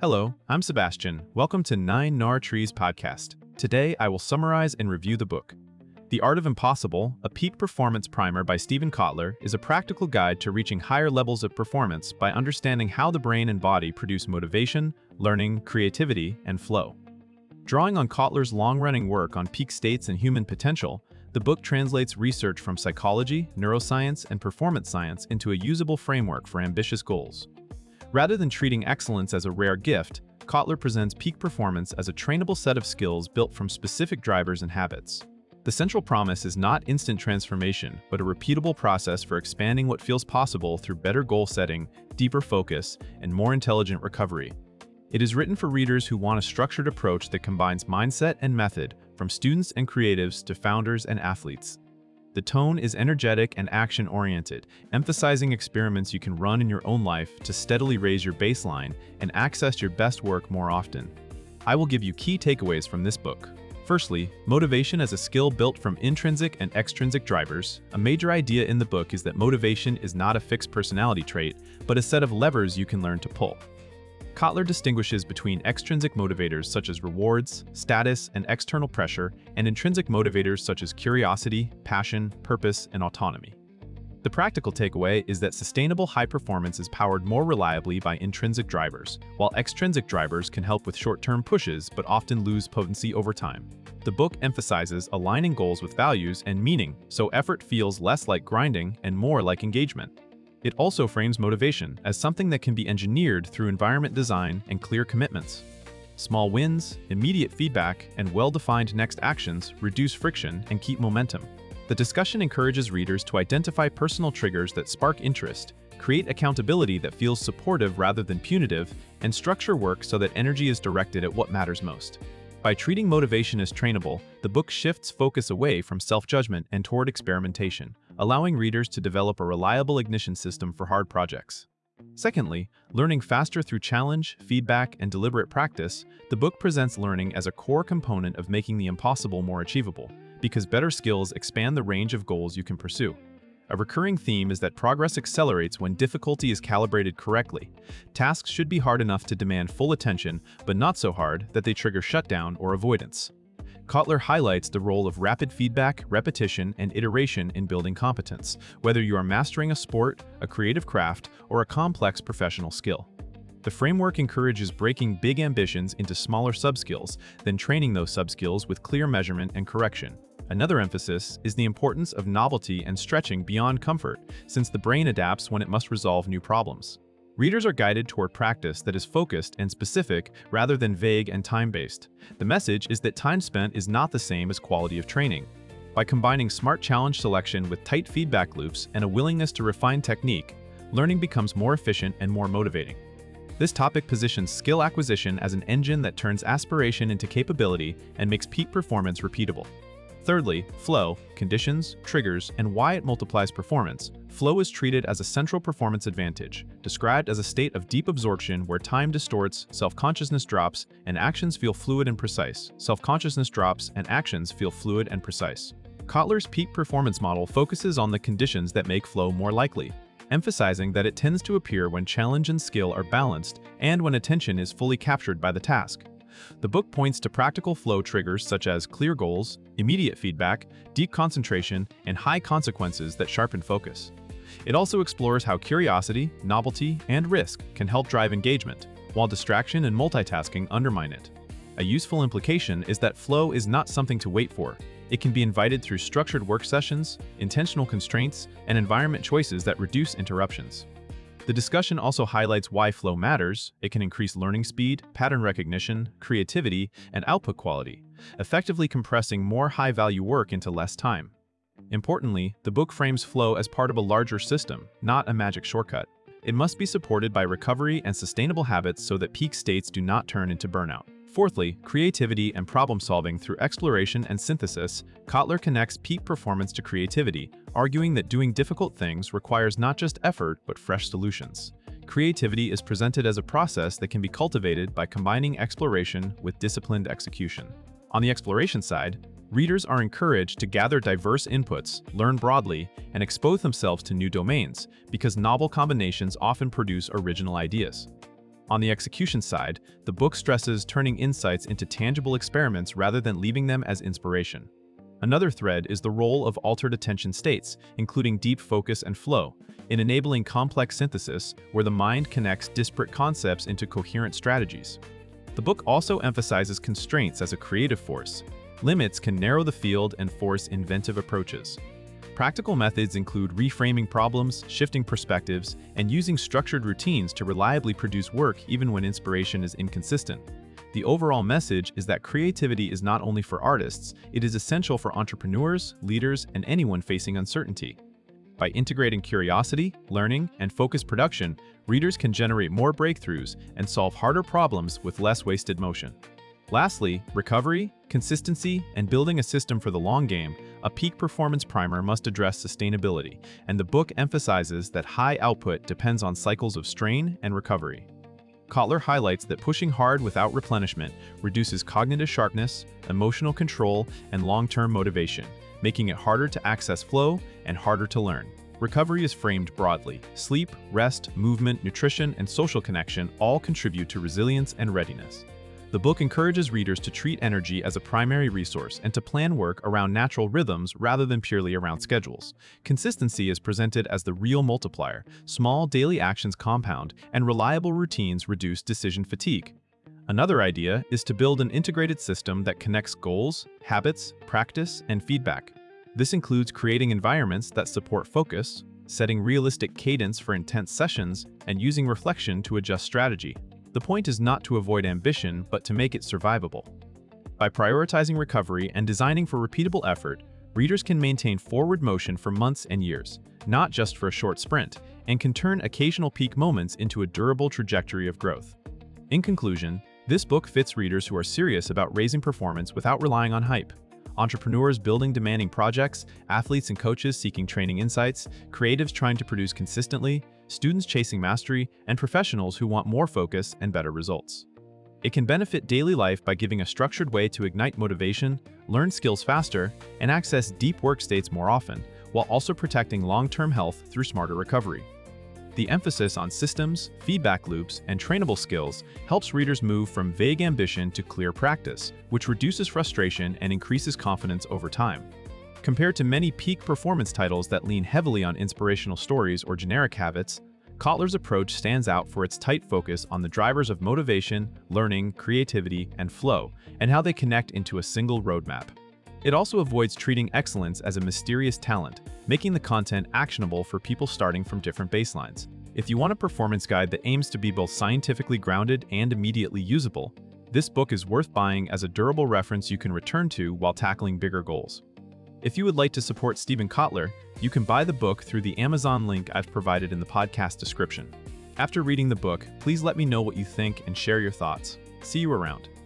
Hello, I'm Sebastian. Welcome to 9NAR Trees podcast. Today, I will summarize and review the book. The Art of Impossible, a peak performance primer by Steven Kotler, is a practical guide to reaching higher levels of performance by understanding how the brain and body produce motivation, learning, creativity, and flow. Drawing on Kotler's long-running work on peak states and human potential, the book translates research from psychology, neuroscience, and performance science into a usable framework for ambitious goals. Rather than treating excellence as a rare gift, Kotler presents peak performance as a trainable set of skills built from specific drivers and habits. The central promise is not instant transformation, but a repeatable process for expanding what feels possible through better goal setting, deeper focus, and more intelligent recovery. It is written for readers who want a structured approach that combines mindset and method, from students and creatives to founders and athletes. The tone is energetic and action-oriented, emphasizing experiments you can run in your own life to steadily raise your baseline and access your best work more often. I will give you key takeaways from this book. Firstly, motivation as a skill built from intrinsic and extrinsic drivers. A major idea in the book is that motivation is not a fixed personality trait, but a set of levers you can learn to pull. Kotler distinguishes between extrinsic motivators such as rewards, status, and external pressure, and intrinsic motivators such as curiosity, passion, purpose, and autonomy. The practical takeaway is that sustainable high performance is powered more reliably by intrinsic drivers, while extrinsic drivers can help with short-term pushes but often lose potency over time. The book emphasizes aligning goals with values and meaning, so effort feels less like grinding and more like engagement. It also frames motivation as something that can be engineered through environment design and clear commitments. Small wins, immediate feedback, and well-defined next actions reduce friction and keep momentum. The discussion encourages readers to identify personal triggers that spark interest, create accountability that feels supportive rather than punitive, and structure work so that energy is directed at what matters most. By treating motivation as trainable, the book shifts focus away from self-judgment and toward experimentation, allowing readers to develop a reliable ignition system for hard projects. Secondly, learning faster through challenge, feedback, and deliberate practice, the book presents learning as a core component of making the impossible more achievable, because better skills expand the range of goals you can pursue. A recurring theme is that progress accelerates when difficulty is calibrated correctly. Tasks should be hard enough to demand full attention, but not so hard that they trigger shutdown or avoidance. Kotler highlights the role of rapid feedback, repetition, and iteration in building competence, whether you are mastering a sport, a creative craft, or a complex professional skill. The framework encourages breaking big ambitions into smaller subskills, then training those subskills with clear measurement and correction. Another emphasis is the importance of novelty and stretching beyond comfort, since the brain adapts when it must resolve new problems. Readers are guided toward practice that is focused and specific rather than vague and time-based. The message is that time spent is not the same as quality of training. By combining smart challenge selection with tight feedback loops and a willingness to refine technique, learning becomes more efficient and more motivating. This topic positions skill acquisition as an engine that turns aspiration into capability and makes peak performance repeatable. Thirdly, flow, conditions, triggers, and why it multiplies performance. Flow is treated as a central performance advantage, described as a state of deep absorption where time distorts, self-consciousness drops, and actions feel fluid and precise. Self-consciousness drops, and actions feel fluid and precise. Kotler's peak performance model focuses on the conditions that make flow more likely, emphasizing that it tends to appear when challenge and skill are balanced and when attention is fully captured by the task. The book points to practical flow triggers such as clear goals, immediate feedback, deep concentration, and high consequences that sharpen focus. It also explores how curiosity, novelty, and risk can help drive engagement, while distraction and multitasking undermine it. A useful implication is that flow is not something to wait for. It can be invited through structured work sessions, intentional constraints, and environment choices that reduce interruptions. The discussion also highlights why flow matters. It can increase learning speed, pattern recognition, creativity, and output quality, effectively compressing more high-value work into less time. Importantly, the book frames flow as part of a larger system, not a magic shortcut. It must be supported by recovery and sustainable habits so that peak states do not turn into burnout. Fourthly, creativity and problem-solving through exploration and synthesis. Kotler connects peak performance to creativity, arguing that doing difficult things requires not just effort but fresh solutions. Creativity is presented as a process that can be cultivated by combining exploration with disciplined execution. On the exploration side, readers are encouraged to gather diverse inputs, learn broadly, and expose themselves to new domains, because novel combinations often produce original ideas. On the execution side, the book stresses turning insights into tangible experiments rather than leaving them as inspiration. Another thread is the role of altered attention states, including deep focus and flow, in enabling complex synthesis where the mind connects disparate concepts into coherent strategies. The book also emphasizes constraints as a creative force. Limits can narrow the field and force inventive approaches. Practical methods include reframing problems, shifting perspectives, and using structured routines to reliably produce work even when inspiration is inconsistent. The overall message is that creativity is not only for artists, it is essential for entrepreneurs, leaders, and anyone facing uncertainty. By integrating curiosity, learning, and focused production, readers can generate more breakthroughs and solve harder problems with less wasted motion. Lastly, recovery, consistency, and building a system for the long game, a peak performance primer must address sustainability, and the book emphasizes that high output depends on cycles of strain and recovery. Kotler highlights that pushing hard without replenishment reduces cognitive sharpness, emotional control, and long-term motivation, making it harder to access flow and harder to learn. Recovery is framed broadly. Sleep, rest, movement, nutrition, and social connection all contribute to resilience and readiness. The book encourages readers to treat energy as a primary resource and to plan work around natural rhythms rather than purely around schedules. Consistency is presented as the real multiplier. Small daily actions compound, and reliable routines reduce decision fatigue. Another idea is to build an integrated system that connects goals, habits, practice, and feedback. This includes creating environments that support focus, setting realistic cadence for intense sessions, and using reflection to adjust strategy. The point is not to avoid ambition, but to make it survivable. By prioritizing recovery and designing for repeatable effort, readers can maintain forward motion for months and years, not just for a short sprint, and can turn occasional peak moments into a durable trajectory of growth. In conclusion, this book fits readers who are serious about raising performance without relying on hype. Entrepreneurs building demanding projects, athletes and coaches seeking training insights, creatives trying to produce consistently, students chasing mastery, and professionals who want more focus and better results. It can benefit daily life by giving a structured way to ignite motivation, learn skills faster, and access deep work states more often, while also protecting long-term health through smarter recovery. The emphasis on systems, feedback loops, and trainable skills helps readers move from vague ambition to clear practice, which reduces frustration and increases confidence over time. Compared to many peak performance titles that lean heavily on inspirational stories or generic habits, Kotler's approach stands out for its tight focus on the drivers of motivation, learning, creativity, and flow, and how they connect into a single roadmap. It also avoids treating excellence as a mysterious talent, making the content actionable for people starting from different baselines. If you want a performance guide that aims to be both scientifically grounded and immediately usable, this book is worth buying as a durable reference you can return to while tackling bigger goals. If you would like to support Steven Kotler, you can buy the book through the Amazon link I've provided in the podcast description. After reading the book, please let me know what you think and share your thoughts. See you around.